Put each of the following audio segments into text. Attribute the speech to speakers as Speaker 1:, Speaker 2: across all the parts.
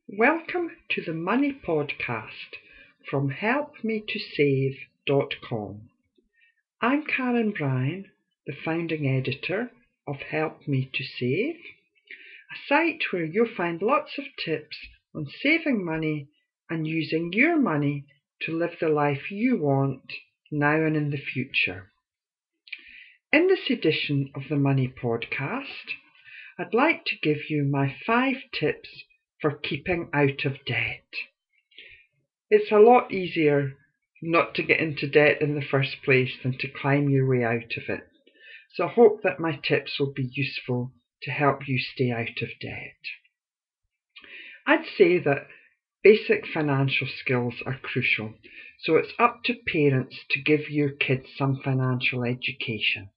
Speaker 1: Welcome to the Money Podcast from helpmetosave.com. I'm Karen Bryan, the founding editor of Help Me to Save, a site where you'll find lots of tips on saving money and using your money to live the life you want now and in the future. In this edition of the Money Podcast, I'd like to give you my 5 tips for keeping out of debt. It's a lot easier not to get into debt in the first place than to climb your way out of it. So I hope that my tips will be useful to help you stay out of debt. I'd say that basic financial skills are crucial, so it's up to parents to give your kids some financial education,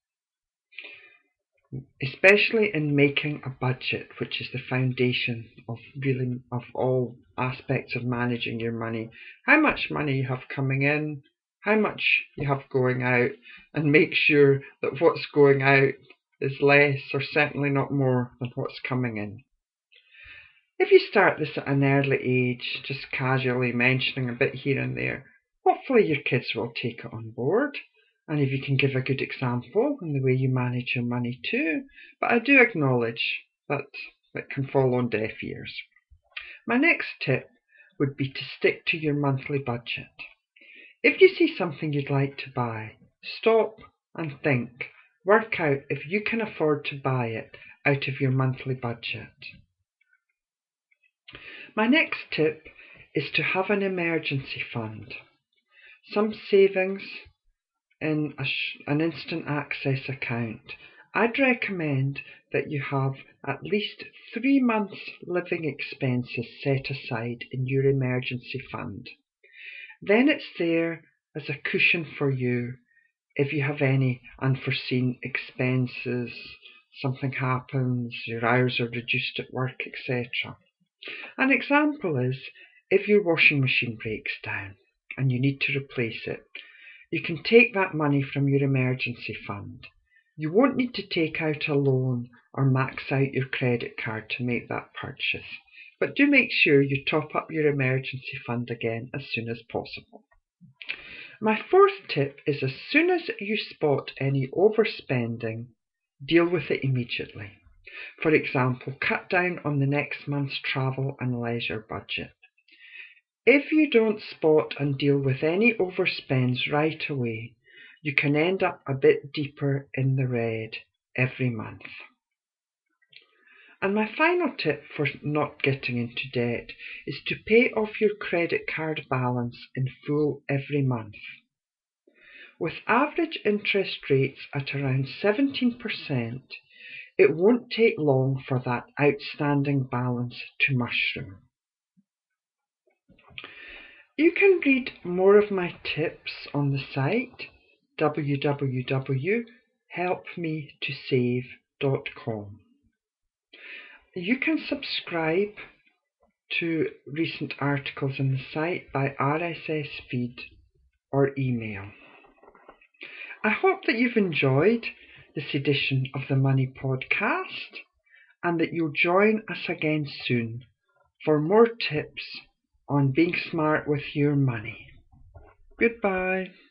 Speaker 1: especially in making a budget, which is the foundation of all aspects of managing your money. How much money you have coming in, how much you have going out, and make sure that what's going out is less or certainly not more than what's coming in. If you start this at an early age, just casually mentioning a bit here and there, hopefully your kids will take it on board. And if you can give a good example in the way you manage your money too. But I do acknowledge that it can fall on deaf ears. My next tip would be to stick to your monthly budget. If you see something you'd like to buy, stop and think. Work out if you can afford to buy it out of your monthly budget. My next tip is to have an emergency fund. Some savings in an instant access account. I'd recommend that you have at least 3 months living expenses set aside in your emergency fund. Then it's there as a cushion for you if you have any unforeseen expenses, something happens, your hours are reduced at work, etc. An example is if your washing machine breaks down and you need to replace it. You can take that money from your emergency fund. You won't need to take out a loan or max out your credit card to make that purchase, but do make sure you top up your emergency fund again as soon as possible. My 4th tip is as soon as you spot any overspending, deal with it immediately. For example, cut down on the next month's travel and leisure budget. If you don't spot and deal with any overspends right away, you can end up a bit deeper in the red every month. And my final tip for not getting into debt is to pay off your credit card balance in full every month. With average interest rates at around 17%, it won't take long for that outstanding balance to mushroom. You can read more of my tips on the site www.helpmetosave.com. You can subscribe to recent articles in the site by RSS feed or email. I hope that you've enjoyed this edition of the Money Podcast and that you'll join us again soon for more tips on being smart with your money. Goodbye.